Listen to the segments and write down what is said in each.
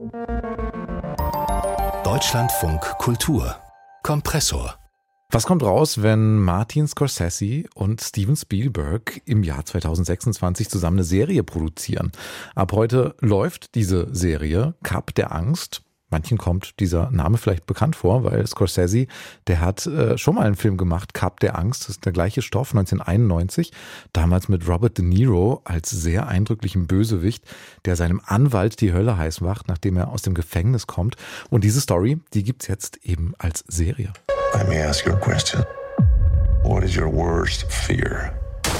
Deutschlandfunk Kultur Kompressor. Was kommt raus, wenn Martin Scorsese und Steven Spielberg im Jahr 2026 zusammen eine Serie produzieren? Ab heute läuft diese Serie Cup der Angst. Manchen kommt dieser Name vielleicht bekannt vor, weil Scorsese, der hat schon mal einen Film gemacht, Cup der Angst, das ist der gleiche Stoff, 1991, damals mit Robert De Niro als sehr eindrücklichem Bösewicht, der seinem Anwalt die Hölle heiß macht, nachdem er aus dem Gefängnis kommt. Und diese Story, die gibt's jetzt eben als Serie. Let me ask you a question. What is your worst fear?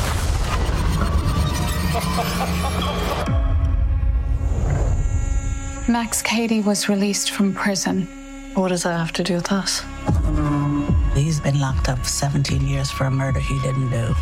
Max Cady was released from prison. What does that have to do with us? He's been locked up 17 years for a murder he didn't do.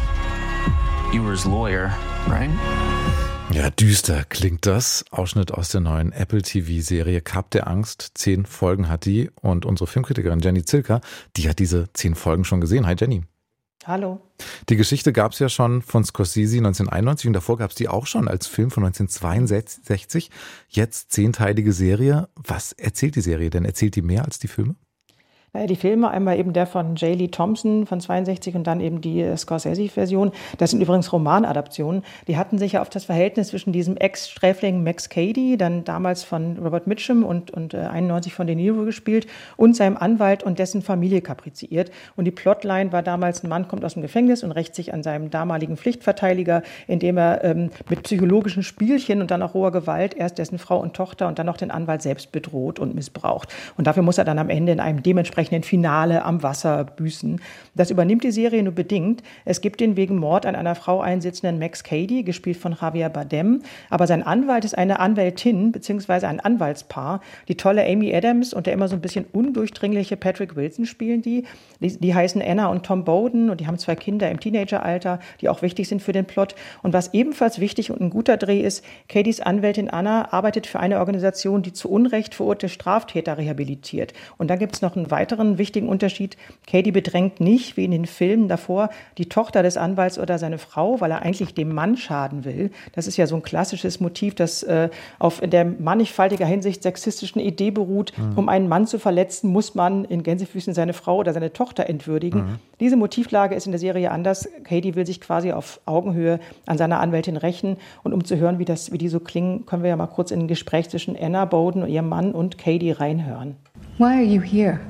You were his lawyer, right? Ja, düster klingt das. Ausschnitt aus der neuen Apple TV-Serie Cup der Angst. 10 Folgen hat die. Und unsere Filmkritikerin Jenny Zilker, die hat diese 10 Folgen schon gesehen. Hi Jenny. Hallo. Die Geschichte gab es ja schon von Scorsese 1991 und davor gab es die auch schon als Film von 1962. Jetzt 10-teilige Serie. Was erzählt die Serie denn? Erzählt die mehr als die Filme? Naja, die Filme, einmal eben der von J. Lee Thompson von 62 und dann eben die Scorsese-Version. Das sind übrigens Romanadaptionen. Die hatten sich ja auf das Verhältnis zwischen diesem Ex-Sträfling Max Cady, dann damals von Robert Mitchum und 91 von De Niro gespielt, und seinem Anwalt und dessen Familie kapriziert. Und die Plotline war damals, ein Mann kommt aus dem Gefängnis und rächt sich an seinem damaligen Pflichtverteidiger, indem er mit psychologischen Spielchen und dann auch roher Gewalt erst dessen Frau und Tochter und dann auch den Anwalt selbst bedroht und missbraucht. Und dafür muss er dann am Ende in einem dementsprechenden Finale am Wasser büßen. Das übernimmt die Serie nur bedingt. Es gibt den wegen Mord an einer Frau einsitzenden Max Cady, gespielt von Javier Bardem, aber sein Anwalt ist eine Anwältin bzw. ein Anwaltspaar. Die tolle Amy Adams und der immer so ein bisschen undurchdringliche Patrick Wilson spielen die. Die heißen Anna und Tom Bowden und die haben 2 Kinder im Teenageralter, die auch wichtig sind für den Plot. Und was ebenfalls wichtig und ein guter Dreh ist, Cadys Anwältin Anna arbeitet für eine Organisation, die zu Unrecht verurteilte Straftäter rehabilitiert. Und dann gibt es noch einen weiteren wichtigen Unterschied. Cady bedrängt nicht, wie in den Filmen davor, die Tochter des Anwalts oder seine Frau, weil er eigentlich dem Mann schaden will. Das ist ja so ein klassisches Motiv, das auf in der mannigfaltiger Hinsicht sexistischen Idee beruht. Um einen Mann zu verletzen, muss man in Gänsefüßen seine Frau oder seine Tochter entwürdigen. Diese Motivlage ist in der Serie anders. Cady will sich quasi auf Augenhöhe an seiner Anwältin rächen. Und um zu hören, wie die so klingen, können wir ja mal kurz in ein Gespräch zwischen Anna Bowden und ihrem Mann und Cady reinhören. Why are you here?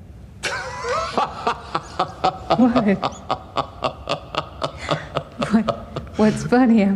What's funny?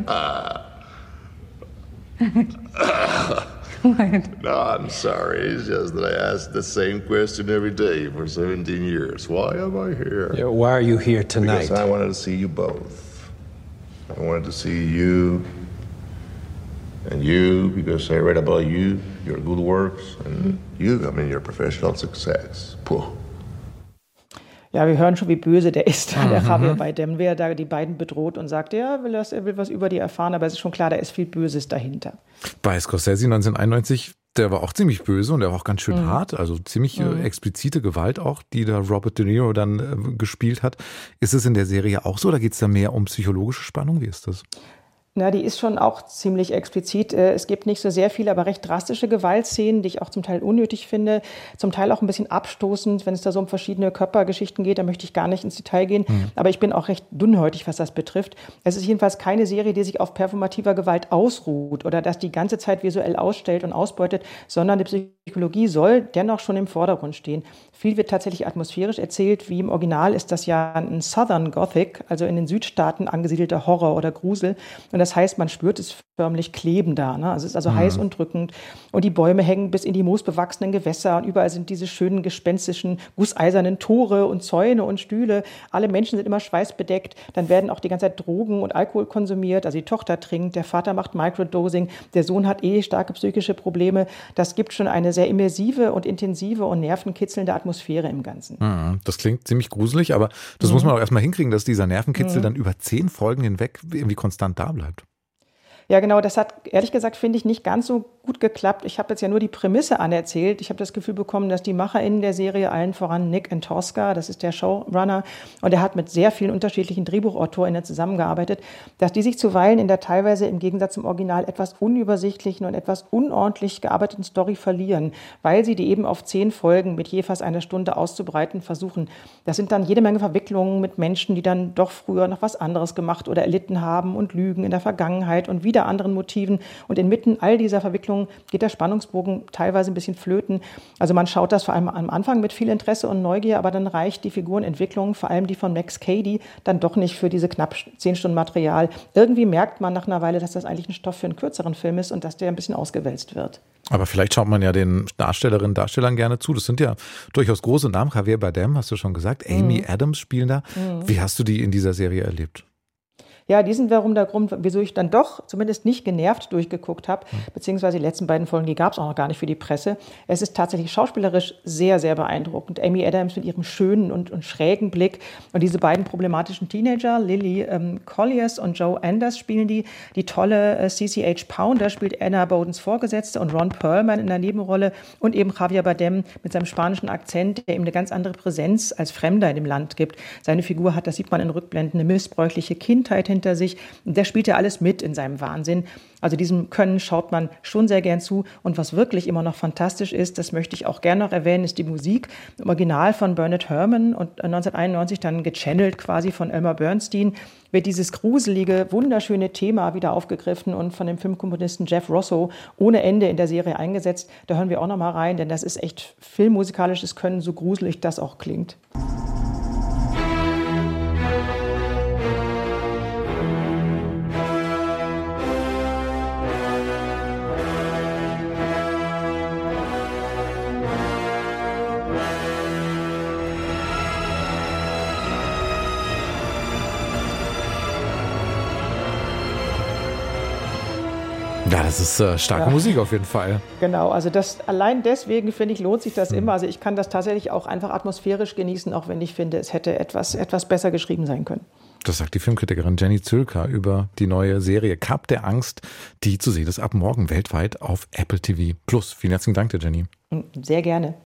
What? No, I'm sorry. It's just that I ask the same question every day for 17 years. Why am I here? Yeah, why are you here tonight? Because I wanted to see you both. I wanted to see you and you because I read about you, your good works, and your professional success. Puh. Ja, wir hören schon, wie böse der ist, der Javier Bardem, wer da die beiden bedroht und sagt, er will was über die erfahren, aber es ist schon klar, da ist viel Böses dahinter. Bei Scorsese 1991, der war auch ziemlich böse und der war auch ganz schön hart, also ziemlich explizite Gewalt auch, die da Robert De Niro dann gespielt hat. Ist es in der Serie auch so oder geht es da mehr um psychologische Spannung? Wie ist das? Na, die ist schon auch ziemlich explizit. Es gibt nicht so sehr viele, aber recht drastische Gewaltszenen, die ich auch zum Teil unnötig finde, zum Teil auch ein bisschen abstoßend, wenn es da so um verschiedene Körpergeschichten geht, da möchte ich gar nicht ins Detail gehen, aber ich bin auch recht dünnhäutig, was das betrifft. Es ist jedenfalls keine Serie, die sich auf performativer Gewalt ausruht oder das die ganze Zeit visuell ausstellt und ausbeutet, sondern die Psychologie soll dennoch schon im Vordergrund stehen. Viel wird tatsächlich atmosphärisch erzählt, wie im Original ist das ja ein Southern Gothic, also in den Südstaaten angesiedelter Horror oder Grusel. Und das heißt, man spürt es förmlich kleben da. Ne? Also es ist also heiß und drückend. Und die Bäume hängen bis in die moosbewachsenen Gewässer. Und überall sind diese schönen, gespenstischen, gusseisernen Tore und Zäune und Stühle. Alle Menschen sind immer schweißbedeckt. Dann werden auch die ganze Zeit Drogen und Alkohol konsumiert. Also die Tochter trinkt, der Vater macht Microdosing, der Sohn hat starke psychische Probleme. Das gibt schon eine sehr immersive und intensive und nervenkitzelnde Atmosphäre im Ganzen. Das klingt ziemlich gruselig, aber das muss man auch erstmal hinkriegen, dass dieser Nervenkitzel dann über 10 Folgen hinweg irgendwie konstant da bleibt. Ja, genau, das hat ehrlich gesagt, finde ich, nicht ganz so gut geklappt. Ich habe jetzt ja nur die Prämisse anerzählt. Ich habe das Gefühl bekommen, dass die MacherInnen der Serie, allen voran Nick Antosca, das ist der Showrunner, und er hat mit sehr vielen unterschiedlichen DrehbuchautorInnen zusammengearbeitet, dass die sich zuweilen in der teilweise im Gegensatz zum Original etwas unübersichtlichen und etwas unordentlich gearbeiteten Story verlieren, weil sie die eben auf 10 Folgen mit je fast einer Stunde auszubreiten versuchen. Das sind dann jede Menge Verwicklungen mit Menschen, die dann doch früher noch was anderes gemacht oder erlitten haben und Lügen in der Vergangenheit und wieder anderen Motiven. Und inmitten all dieser Verwicklungen geht der Spannungsbogen teilweise ein bisschen flöten. Also man schaut das vor allem am Anfang mit viel Interesse und Neugier, aber dann reicht die Figurenentwicklung, vor allem die von Max Cady, dann doch nicht für diese knapp 10 Stunden Material. Irgendwie merkt man nach einer Weile, dass das eigentlich ein Stoff für einen kürzeren Film ist und dass der ein bisschen ausgewälzt wird. Aber vielleicht schaut man ja den Darstellerinnen und Darstellern gerne zu. Das sind ja durchaus große Namen. Javier Bardem, hast du schon gesagt. Amy Adams spielen da. Wie hast du die in dieser Serie erlebt? Ja, die sind wiederum der Grund, wieso ich dann doch zumindest nicht genervt durchgeguckt habe, beziehungsweise die letzten beiden Folgen, die gab es auch noch gar nicht für die Presse. Es ist tatsächlich schauspielerisch sehr, sehr beeindruckend. Amy Adams mit ihrem schönen und schrägen Blick und diese beiden problematischen Teenager, Lily Colliers und Joe Anders spielen die. Die tolle CCH Pounder spielt Anna Bodens Vorgesetzte und Ron Perlman in der Nebenrolle und eben Javier Bardem mit seinem spanischen Akzent, der ihm eine ganz andere Präsenz als Fremder in dem Land gibt. Seine Figur hat, das sieht man in Rückblenden, eine missbräuchliche Kindheit hinter sich. Der spielt ja alles mit in seinem Wahnsinn. Also diesem Können schaut man schon sehr gern zu. Und was wirklich immer noch fantastisch ist, das möchte ich auch gerne noch erwähnen, ist die Musik. Im Original von Bernard Herrmann und 1991 dann gechannelt quasi von Elmer Bernstein, wird dieses gruselige, wunderschöne Thema wieder aufgegriffen und von dem Filmkomponisten Jeff Rosso ohne Ende in der Serie eingesetzt. Da hören wir auch noch mal rein, denn das ist echt filmmusikalisches Können, so gruselig das auch klingt. Ja, das ist starke Musik auf jeden Fall. Genau, also allein deswegen, finde ich, lohnt sich das immer. Also ich kann das tatsächlich auch einfach atmosphärisch genießen, auch wenn ich finde, es hätte etwas besser geschrieben sein können. Das sagt die Filmkritikerin Jenny Zülker über die neue Serie Kap der Angst, die zu sehen ist ab morgen weltweit auf Apple TV+. Vielen herzlichen Dank dir, Jenny. Sehr gerne.